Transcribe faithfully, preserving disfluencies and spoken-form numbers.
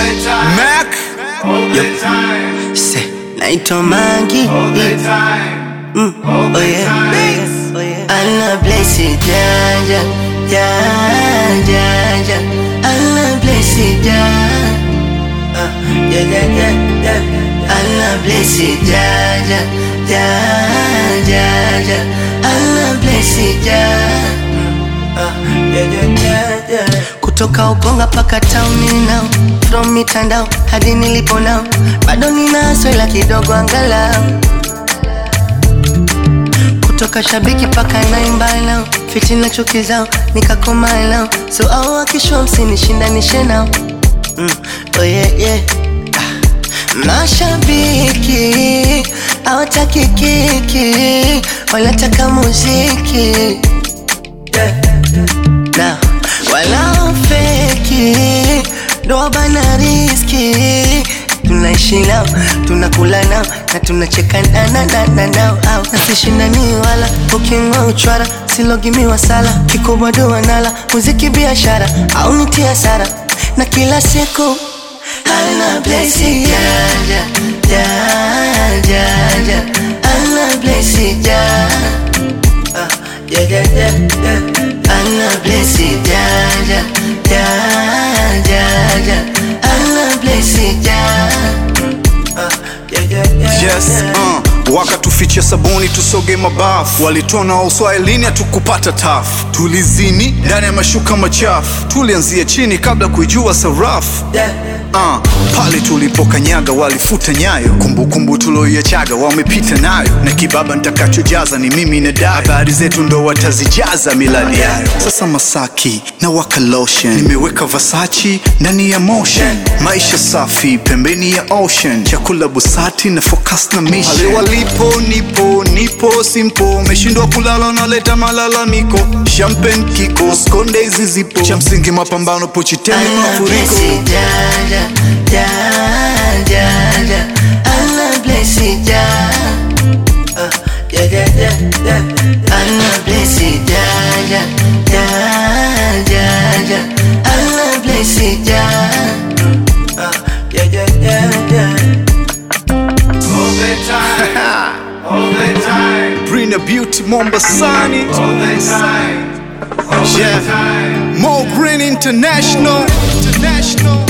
Mac Yo, say, naitwa Mangi. Mm, oh yeah, oh yeah. Allah bless it, ja, ja, ja, ja, ja. Allah bless it, ja, uh, ja, ja, ja, ja. Allah bless it, ja, ja, ja, ja, ja. Allah bless it, ja, uh, ja, ja, ja, ja. Kutoka Ukonga paka town now, from mitandao hadi nilipo now, bado nina swela kidogo angalau. Kutoka shabiki paka naimba now, fitina chuki zao nikakoma now, so au wakishwa msinishindanishe now. Mm, oh yeah yeah. Ah. Mashabiki hawataki kiki, wanataka muziki. Yeah. Now wala feki ndo bana riski, tunaishi nao, tunakula nao na tunacheka na na na nao. Nasishindani wala ukingwa uchwara, silogimiwa sala, kikubwa dua nala, muziki biashara au nitia sara, na kila siku Allah bless it, ja, ja, ja, ja, ja. Allah bless it, ja, uh, ja, ja, ja, ja. Allah bless it, ja, ja, ja, ja, ja. Allah bless it, ja, uh, ja, ja, ja, Yes, uh, wakatuficha sabuni tusoge mabafu, walitona uswahilini hatukupata tafu, tulizini ndani ya mashuka machafu, tulianzia chini kabla kuijua sarafu. Uh, pale tulipokanyaga walifuta nyayo, kumbukumbu tuloiachaga wamepita nayo, na kibaba nitakachojaza ni mimi na dai, habari zetu ndo watazijaza miladi yayo. Sasa Masaki na waka lotion, nimeweka Versace ndani ya motion, maisha safi pembeni ya ocean, chakula busati na focus na mission. Pale walipo nipo nipo simpo, meshindwa kulala naleta malalamiko, champagne kiko skonde hizi zipo, cha msingi mapambano pochiteni mafuriko. Ja, ja, ja, ja. Allah bless it, ja, uh, ja, ja, ja, ja. Allah bless it, ja, ja, ja, ja, ja. Allah bless it, ja, uh, ja, ja, ja, ja. All the time, all the time. Bring a beauty Mombasani. All the time, all the time. More Green International, International.